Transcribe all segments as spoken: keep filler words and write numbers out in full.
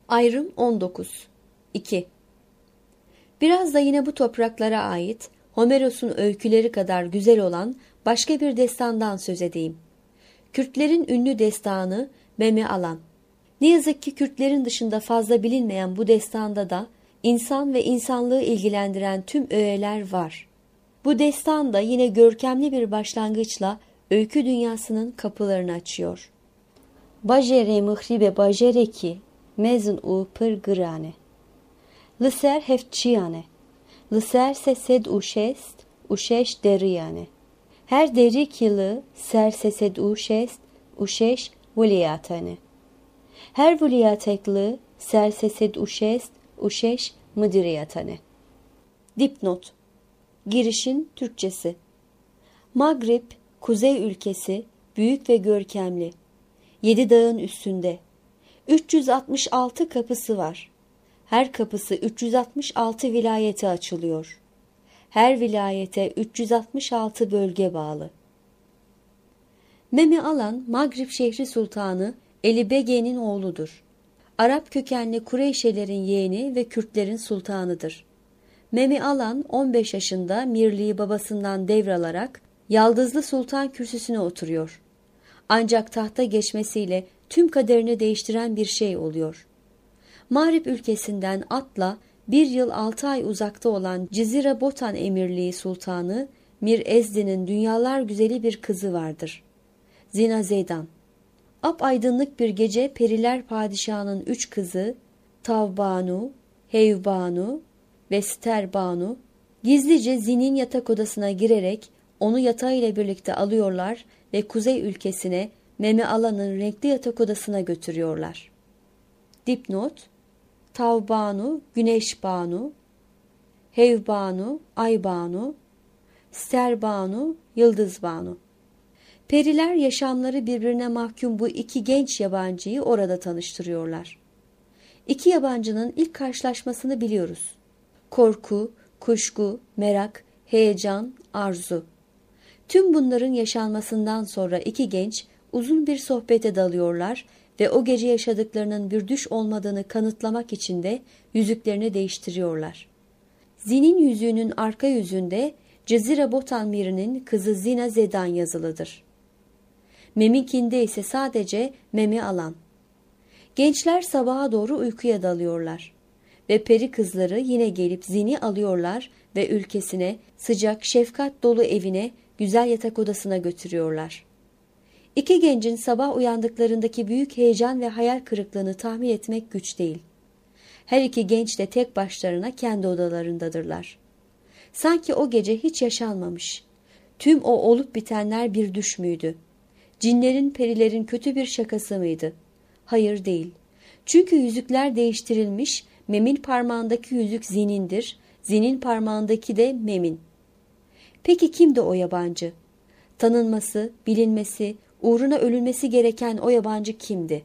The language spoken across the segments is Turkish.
Ayrım on dokuz. iki. Biraz da yine bu topraklara ait Homeros'un öyküleri kadar güzel olan başka bir destandan söz edeyim. Kürtlerin ünlü destanı Meme Alan. Ne yazık ki Kürtlerin dışında fazla bilinmeyen bu destanda da insan ve insanlığı ilgilendiren tüm öğeler var. Bu destan da yine görkemli bir başlangıçla öykü dünyasının kapılarını açıyor. Bajere mıhribe bajere ki mezun u pır gırane. Lıser hefçiyane. Lıser se sed uşest, uşeş deriyane. Her deri kilı ser se sed uşest, uşeş vuliyatane. Her vuliyateklı ser se sed uşest, uşeş mıdiriyatane. Dipnot. Girişin Türkçesi. Magrib, kuzey ülkesi, büyük ve görkemli. Yedi dağın üstünde. üç yüz altmış altı kapısı var. Her kapısı üç yüz altmış altı vilayete açılıyor. Her vilayete üç yüz altmış altı bölge bağlı. Meme Alan, Magrib şehri sultanı Eli Bege'nin oğludur. Arap kökenli Kureyşelerin yeğeni ve Kürtlerin sultanıdır. Meme Alan on beş yaşında mirliği babasından devralarak Yaldızlı Sultan kürsüsüne oturuyor. Ancak tahta geçmesiyle tüm kaderini değiştiren bir şey oluyor. Mağrip ülkesinden atla bir yıl altı ay uzakta olan Cizire Botan Emirliği Sultanı Mir Ezdi'nin dünyalar güzeli bir kızı vardır. Zinazedan. Apaydınlık bir gece Periler Padişahı'nın üç kızı Tavbanu, Heyvbanu ve Sterbanu gizlice Zin'in yatak odasına girerek onu yatağıyla birlikte alıyorlar ve kuzey ülkesine Meme Alan'ın renkli yatak odasına götürüyorlar. Dipnot. Tavbanu, Güneşbanu, Heyvbanu, Aybanu, Sterbanu, Yıldızbanu. Periler yaşamları birbirine mahkum bu iki genç yabancıyı orada tanıştırıyorlar. İki yabancının ilk karşılaşmasını biliyoruz. Korku, kuşku, merak, heyecan, arzu. Tüm bunların yaşanmasından sonra iki genç uzun bir sohbete dalıyorlar ve o gece yaşadıklarının bir düş olmadığını kanıtlamak için de yüzüklerini değiştiriyorlar. Zin'in yüzüğünün arka yüzünde Cezire Botan Miri'nin kızı Zina Zedan yazılıdır. Mem'inkinde ise sadece Meme Alan. Gençler sabaha doğru uykuya dalıyorlar ve peri kızları yine gelip Zin'i alıyorlar ve ülkesine, sıcak, şefkat dolu evine, güzel yatak odasına götürüyorlar. İki gencin sabah uyandıklarındaki büyük heyecan ve hayal kırıklığını tahmin etmek güç değil. Her iki genç de tek başlarına kendi odalarındadırlar. Sanki o gece hiç yaşanmamış. Tüm o olup bitenler bir düş müydü? Cinlerin, perilerin kötü bir şakası mıydı? Hayır değil. Çünkü yüzükler değiştirilmiş, Mem'in parmağındaki yüzük Zin'indir, Zin'in parmağındaki de Mem'in. Peki kimdi o yabancı? Tanınması, bilinmesi, uğruna ölülmesi gereken o yabancı kimdi?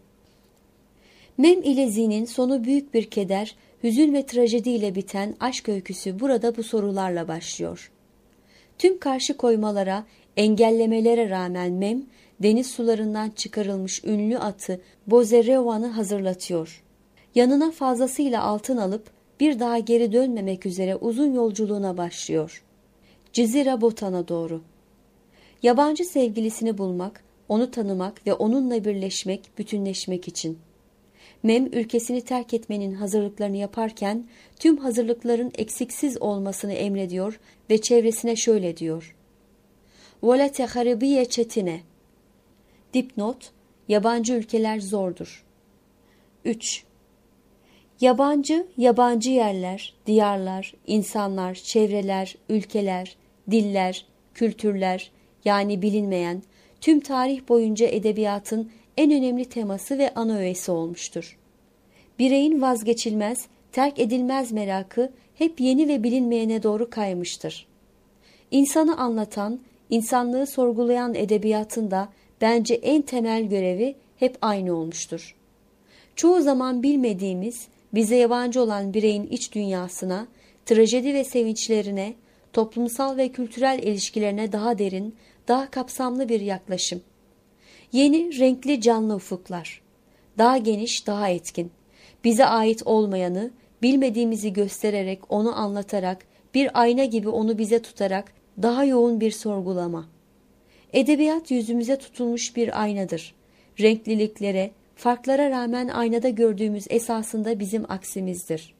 Mem ile Zin'in sonu büyük bir keder, hüzün ve trajediyle biten aşk öyküsü burada bu sorularla başlıyor. Tüm karşı koymalara, engellemelere rağmen Mem, deniz sularından çıkarılmış ünlü atı Bozerovan'ı hazırlatıyor. Yanına fazlasıyla altın alıp bir daha geri dönmemek üzere uzun yolculuğuna başlıyor. Cizire Botan'a doğru. Yabancı sevgilisini bulmak, onu tanımak ve onunla birleşmek, bütünleşmek için. Mem ülkesini terk etmenin hazırlıklarını yaparken tüm hazırlıkların eksiksiz olmasını emrediyor ve çevresine şöyle diyor. Volete haribiye çetine. Dipnot, yabancı ülkeler zordur. üç. Yabancı, yabancı yerler, diyarlar, insanlar, çevreler, ülkeler, diller, kültürler, yani bilinmeyen, tüm tarih boyunca edebiyatın en önemli teması ve ana öğesi olmuştur. Bireyin vazgeçilmez, terk edilmez merakı hep yeni ve bilinmeyene doğru kaymıştır. İnsanı anlatan, insanlığı sorgulayan edebiyatın da bence en temel görevi hep aynı olmuştur. Çoğu zaman bilmediğimiz, bize yabancı olan bireyin iç dünyasına, trajedi ve sevinçlerine, toplumsal ve kültürel ilişkilerine daha derin, daha kapsamlı bir yaklaşım. Yeni, renkli, canlı ufuklar. Daha geniş, daha etkin. Bize ait olmayanı, bilmediğimizi göstererek, onu anlatarak, bir ayna gibi onu bize tutarak daha yoğun bir sorgulama. Edebiyat yüzümüze tutulmuş bir aynadır. Renkliliklere, farklara rağmen aynada gördüğümüz esasında bizim aksimizdir.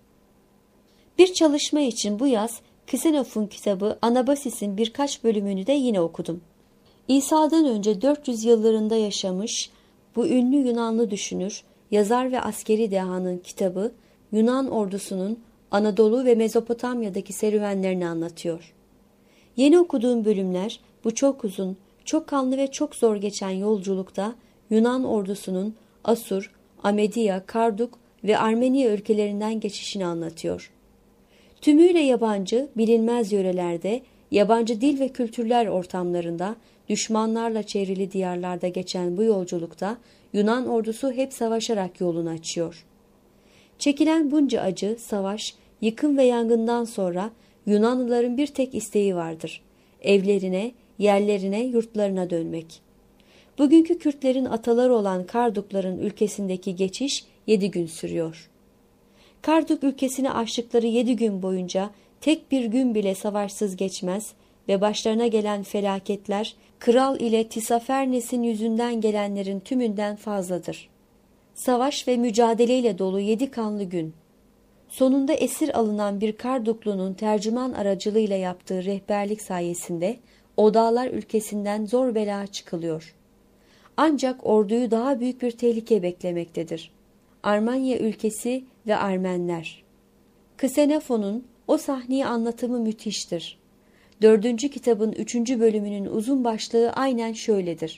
Bir çalışma için bu yaz Ksenof'un kitabı Anabasis'in birkaç bölümünü de yine okudum. İsa'dan önce dört yüz yıllarında yaşamış bu ünlü Yunanlı düşünür, yazar ve askeri dehanın kitabı Yunan ordusunun Anadolu ve Mezopotamya'daki serüvenlerini anlatıyor. Yeni okuduğum bölümler bu çok uzun, çok kanlı ve çok zor geçen yolculukta Yunan ordusunun Asur, Amediya, Karduk ve Armenia ülkelerinden geçişini anlatıyor. Tümüyle yabancı, bilinmez yörelerde, yabancı dil ve kültürler ortamlarında, düşmanlarla çevrili diyarlarda geçen bu yolculukta Yunan ordusu hep savaşarak yolunu açıyor. Çekilen bunca acı, savaş, yıkım ve yangından sonra Yunanlıların bir tek isteği vardır: evlerine, yerlerine, yurtlarına dönmek. Bugünkü Kürtlerin ataları olan Kardukların ülkesindeki geçiş yedi gün sürüyor. Karduk ülkesini aştıkları yedi gün boyunca tek bir gün bile savaşsız geçmez ve başlarına gelen felaketler kral ile Tisafernes'in yüzünden gelenlerin tümünden fazladır. Savaş ve mücadeleyle dolu yedi kanlı gün. Sonunda esir alınan bir Karduklunun tercüman aracılığıyla yaptığı rehberlik sayesinde o dağlar ülkesinden zor bela çıkılıyor. Ancak orduyu daha büyük bir tehlike beklemektedir: Armanya ülkesi ve Armenler. Ksenof'un o sahneyi anlatımı müthiştir. Dördüncü kitabın üçüncü bölümünün uzun başlığı aynen şöyledir: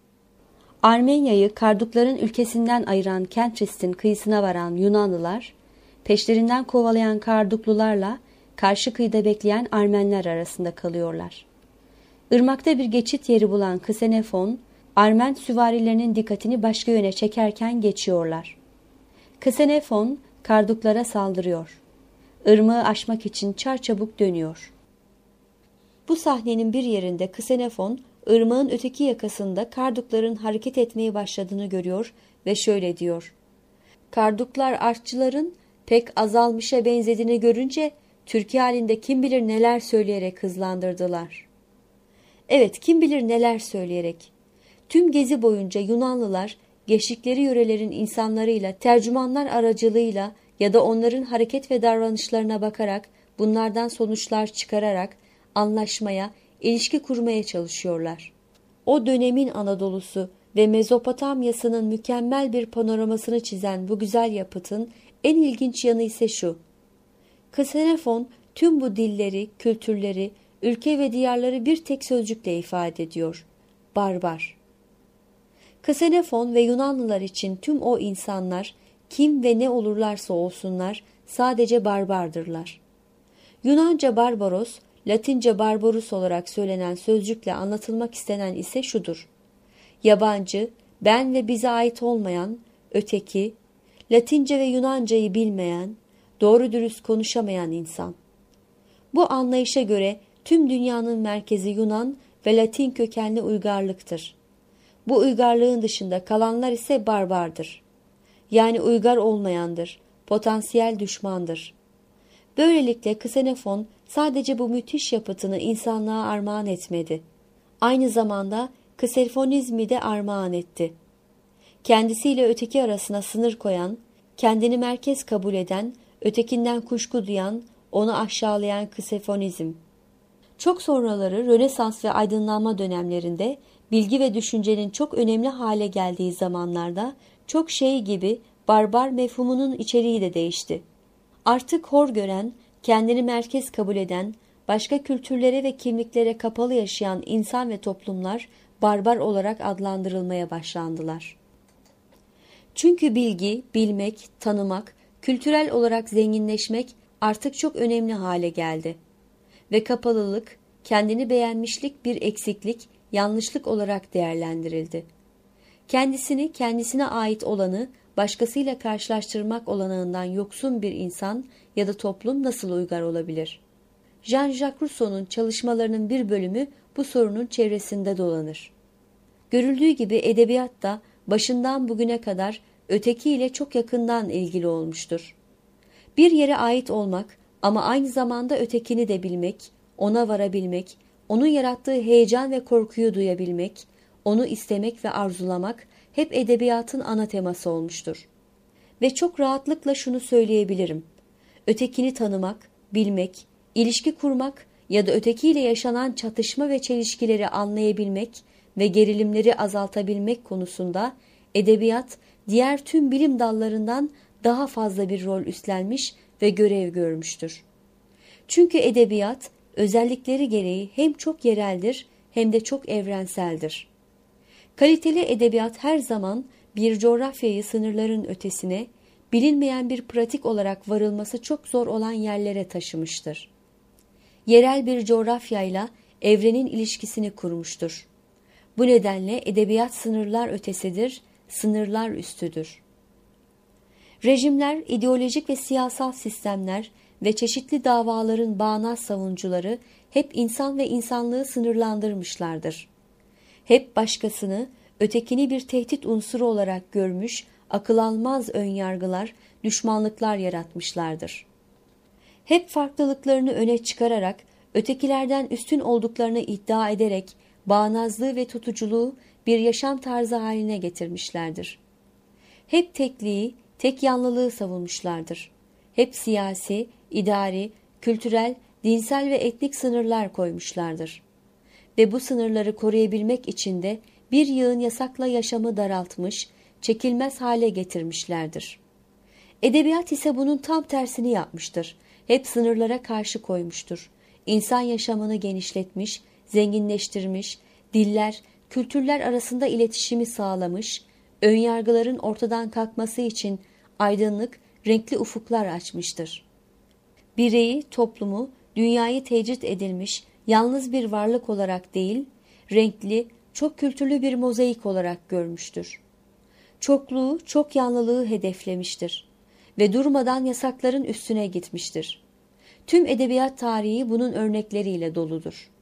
Armenya'yı Kardukların ülkesinden ayıran Kentris'in kıyısına varan Yunanlılar, peşlerinden kovalayan Karduklularla karşı kıyıda bekleyen Armenler arasında kalıyorlar. Irmakta bir geçit yeri bulan Ksenofon, Armen süvarilerinin dikkatini başka yöne çekerken geçiyorlar. Ksenofon Karduklara saldırıyor. Irmağı aşmak için çarçabuk dönüyor. Bu sahnenin bir yerinde Ksenofon, ırmağın öteki yakasında Kardukların hareket etmeye başladığını görüyor ve şöyle diyor: Karduklar artçıların pek azalmışa benzediğini görünce Türkiye halinde kim bilir neler söyleyerek hızlandırdılar. Evet, kim bilir neler söyleyerek. Tüm gezi boyunca Yunanlılar geçtikleri yörelerin insanlarıyla, tercümanlar aracılığıyla ya da onların hareket ve davranışlarına bakarak, bunlardan sonuçlar çıkararak anlaşmaya, ilişki kurmaya çalışıyorlar. O dönemin Anadolu'su ve Mezopotamya'sının mükemmel bir panoramasını çizen bu güzel yapıtın en ilginç yanı ise şu: Ksenofon tüm bu dilleri, kültürleri, ülke ve diyarları bir tek sözcükle ifade ediyor: barbar. Ksenofon ve Yunanlılar için tüm o insanlar, kim ve ne olurlarsa olsunlar, sadece barbardırlar. Yunanca barbaros, Latince barbarus olarak söylenen sözcükle anlatılmak istenen ise şudur: yabancı, ben ve bize ait olmayan, öteki, Latince ve Yunancayı bilmeyen, doğru dürüst konuşamayan insan. Bu anlayışa göre tüm dünyanın merkezi Yunan ve Latin kökenli uygarlıktır. Bu uygarlığın dışında kalanlar ise barbardır. Yani uygar olmayandır, potansiyel düşmandır. Böylelikle Ksenofon sadece bu müthiş yapıtını insanlığa armağan etmedi. Aynı zamanda Ksefonizmi de armağan etti. Kendisiyle öteki arasına sınır koyan, kendini merkez kabul eden, ötekinden kuşku duyan, onu aşağılayan Ksefonizm. Çok sonraları Rönesans ve aydınlanma dönemlerinde bilgi ve düşüncenin çok önemli hale geldiği zamanlarda çok şey gibi barbar mefhumunun içeriği de değişti. Artık hor gören, kendini merkez kabul eden, başka kültürlere ve kimliklere kapalı yaşayan insan ve toplumlar barbar olarak adlandırılmaya başlandılar. Çünkü bilgi, bilmek, tanımak, kültürel olarak zenginleşmek artık çok önemli hale geldi. Ve kapalılık, kendini beğenmişlik bir eksiklik, yanlışlık olarak değerlendirildi. Kendisini, kendisine ait olanı başkasıyla karşılaştırmak olanağından yoksun bir insan ya da toplum nasıl uygar olabilir? Jean-Jacques Rousseau'nun çalışmalarının bir bölümü bu sorunun çevresinde dolanır. Görüldüğü gibi edebiyat da başından bugüne kadar ötekiyle çok yakından ilgili olmuştur. Bir yere ait olmak ama aynı zamanda ötekini de bilmek, ona varabilmek, onun yarattığı heyecan ve korkuyu duyabilmek, onu istemek ve arzulamak hep edebiyatın ana teması olmuştur. Ve çok rahatlıkla şunu söyleyebilirim. Ötekini tanımak, bilmek, ilişki kurmak ya da ötekiyle yaşanan çatışma ve çelişkileri anlayabilmek ve gerilimleri azaltabilmek konusunda edebiyat diğer tüm bilim dallarından daha fazla bir rol üstlenmiş ve görev görmüştür. Çünkü edebiyat özellikleri gereği hem çok yereldir hem de çok evrenseldir. Kaliteli edebiyat her zaman bir coğrafyayı sınırların ötesine, bilinmeyen bir pratik olarak varılması çok zor olan yerlere taşımıştır. Yerel bir coğrafyayla evrenin ilişkisini kurmuştur. Bu nedenle edebiyat sınırlar ötesidir, sınırlar üstüdür. Rejimler, ideolojik ve siyasal sistemler ve çeşitli davaların bağnaz savunucuları hep insan ve insanlığı sınırlandırmışlardır. Hep başkasını, ötekini bir tehdit unsuru olarak görmüş, akıl almaz önyargılar, düşmanlıklar yaratmışlardır. Hep farklılıklarını öne çıkararak, ötekilerden üstün olduklarını iddia ederek, bağnazlığı ve tutuculuğu bir yaşam tarzı haline getirmişlerdir. Hep tekliği, tek yanlılığı savunmuşlardır. Hep siyasi, idari, kültürel, dinsel ve etnik sınırlar koymuşlardır. Ve bu sınırları koruyabilmek için de bir yığın yasakla yaşamı daraltmış, çekilmez hale getirmişlerdir. Edebiyat ise bunun tam tersini yapmıştır. Hep sınırlara karşı koymuştur. İnsan yaşamını genişletmiş, zenginleştirmiş, diller, kültürler arasında iletişimi sağlamış, önyargıların ortadan kalkması için aydınlık, renkli ufuklar açmıştır. Bireyi, toplumu, dünyayı tecrit edilmiş, yalnız bir varlık olarak değil, renkli, çok kültürlü bir mozaik olarak görmüştür. Çokluğu, çok yanlılığı hedeflemiştir ve durmadan yasakların üstüne gitmiştir. Tüm edebiyat tarihi bunun örnekleriyle doludur.